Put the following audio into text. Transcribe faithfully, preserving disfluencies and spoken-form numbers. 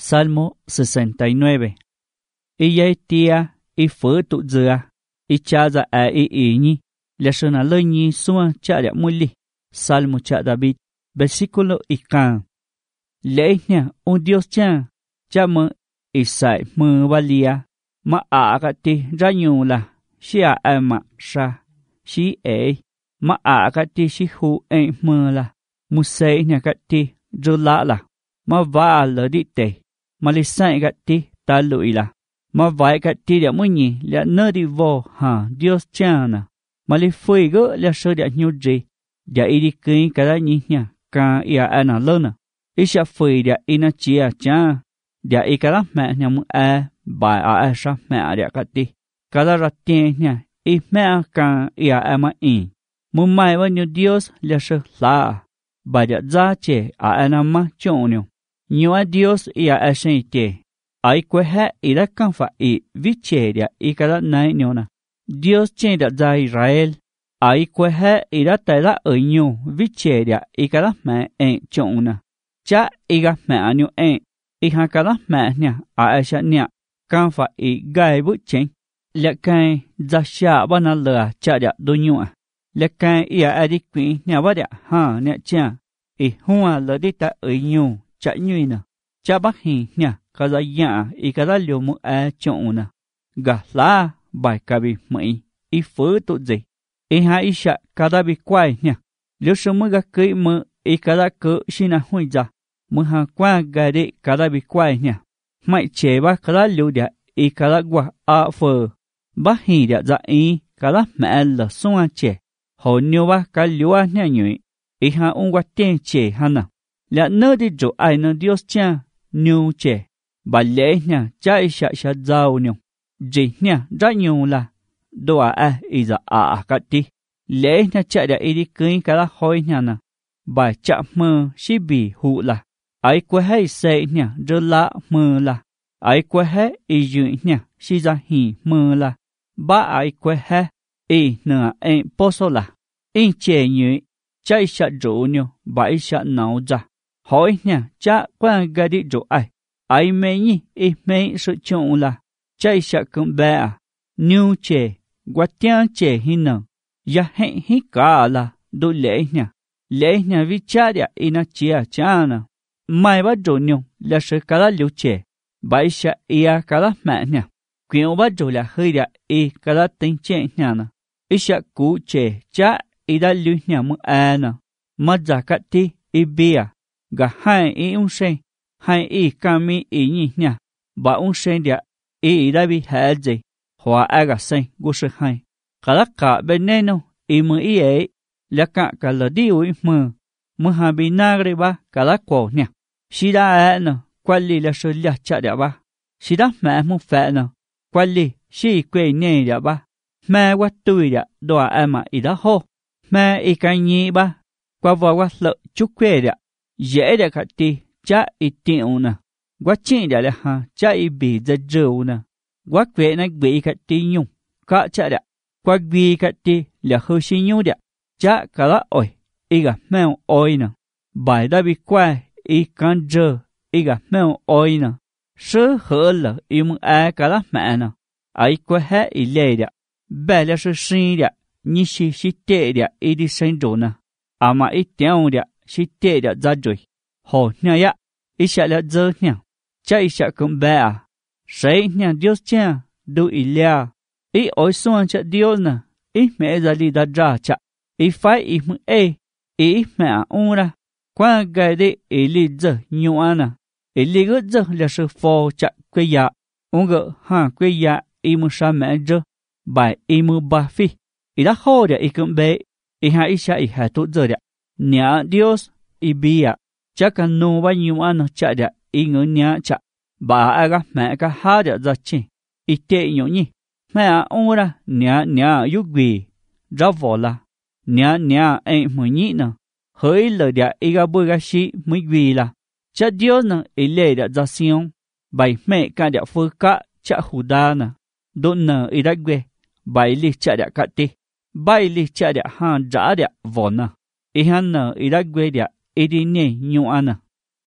Salmo sesenta y nueve. Y ya tía y fue tu dừa, y cha ra a y y nhi, la shona lời nhi xua cha đã muli. Salmo cha David, versículo y can. Lễ nha, un Dios cha, cha mơ, y sai mơ valia, ma a ka ti ra nyu la, si a a ma sa, si e, ma a ka ti si hu e mơ la, mu se nha ka ti, ru la la, ma va lỡ đi tề, ma li sai ka ti, ta lụi la, ma vai ka ti đã mơ nhi, la nơ đi vô, ha, Dios cha na, ma li phui gỡ la sơ đã nhu gì, đã y đi kinh ka da nhi nha, ka ia a na lơ na. Isha phui dia ina chia cha dia ikala mẹ nhà mu a bài a a sa mẹ dia kati kala ratie nha i mẹ ka ia ama in mu mai wa nyu Dios la sha la ba dia za che a anama chonyo nyu a Dios ia a shen te ai kwe ha ira kan fa i viche dia ikala nai nyona Dios che da za Israel ai kwe ha ira ta la ở nyu viche dia ikala mẹ en chona cha iga mẹ anyu en iha kala mẹ nha a aisha nha kan fa i gai bu chen le kai za sha bana la cha da do nyu le kai ia adi kwi nha ba da ha nha cha i huwa le di ta oi nyu cha nyu na cha ba hi nha ka za ya i ka da liu mu a chon na ga la bai ka bi mai i fu tu zi iha isha ka da bi kwai nha liu shu mu ga kai mu i ka da ko shina hui za mu ha qua ga de kada bi kwai nha mai che ba kada liu dia i kada gwa a fo ba hi dia za i kada ma la suan che ho nyu ba ka liu a nha nyu i ha un gwa ten che hana la no di jo ai no Dios cha nyu che ba le nha cha i sha sha zao nyu ji nha ra nyu la do a i za a ka ti le nha cha dia i di kin kada hoi nha na ba cha mơ si bi hu la ai quê hay say nha rơ la mơ la ai quê hay y dụ nha si ra hi mơ la ba ai quê hay y nửa em poso la in chè nhụy cha isa rủ nyo ba isa nấu ra hỏi nha cha quan ga đi rủ ai ai mê nhi y mê sự chọn la cha isa cũng bé à nhu chè quát tiếng chè hi nở ya hẹn hi cả la đôi lễ nha lễ nha vi cha dia ina chia cha na mai ba rủ nyo là sự cả liu chè ba isa ia cả mẹ nha quyện ba rủ là hơi dia y cả tính chè nha na isa cú chè cha y đã liu nha mu a na mà giả cát ti y bia gà hai y un sen hai y kami y nhi nha ba un sen dia y đã bị hệ gì hoa a gà sen gu sự hai cả cả bên này no y mu y ấy là cả cả là đi uy mờ mu ha bị nagre ba cả cổ nha si da a no quelli la so lia cha dia ba si da ma mu fa no quelli si que ne dia ba ma wa tu dia do a ma i da ho ma i ka ni ba qua va wa lo chu que dia dễ dia ka ti cha i ti una wa chi dia la ha cha i bi za ju na wa que na bi ka ti nhung ka cha dia qua bi ka ti la ho si nyu dia cha ka la oi i ga ma oi na bai da bi qua i can dơ i ga mèo oi na sơ hở lợ i mu a cả la mẹ na ai qua hết i lê dia bè la sơ sinh dia ni si si tệ dia i đi sinh đồ na ama i tiêu dia si tệ dia ra rồi hồ nha ya i sẽ là dơ nha cha i sẽ cũng bè à sei nha Dios cha du i lia i oi suan cha Dios na i mẹ ra đi da ra cha i phải i mu e i mẹ ura qua gai de eli giờ nhiều ana eli gỡ giờ là sự phò chặt quê ya ông gỡ ha quê ya imu sa mẹ giờ bài imu ba phi i đã ho để i cũng bé i ha isha i ha tốt giờ đấy nhà Dios i bia chắc cần no bao nhiêu ana chặt đấy i ngỡ nhà chặt bà aga mẹ cả ha để ra chi i tệ nhiều nhỉ mẹ ông ra nhà nhà yêu quỷ ra vò la nhà nhà em mới nhỉ nè hơi lời dia iga buga shi muy vi la cha Dios na ile da za sion bai me ka dia fu ka cha huda na don na iragwe bai li cha dia ka ti bai li cha dia han ja dia vona i han na iragwe dia idine nyu ana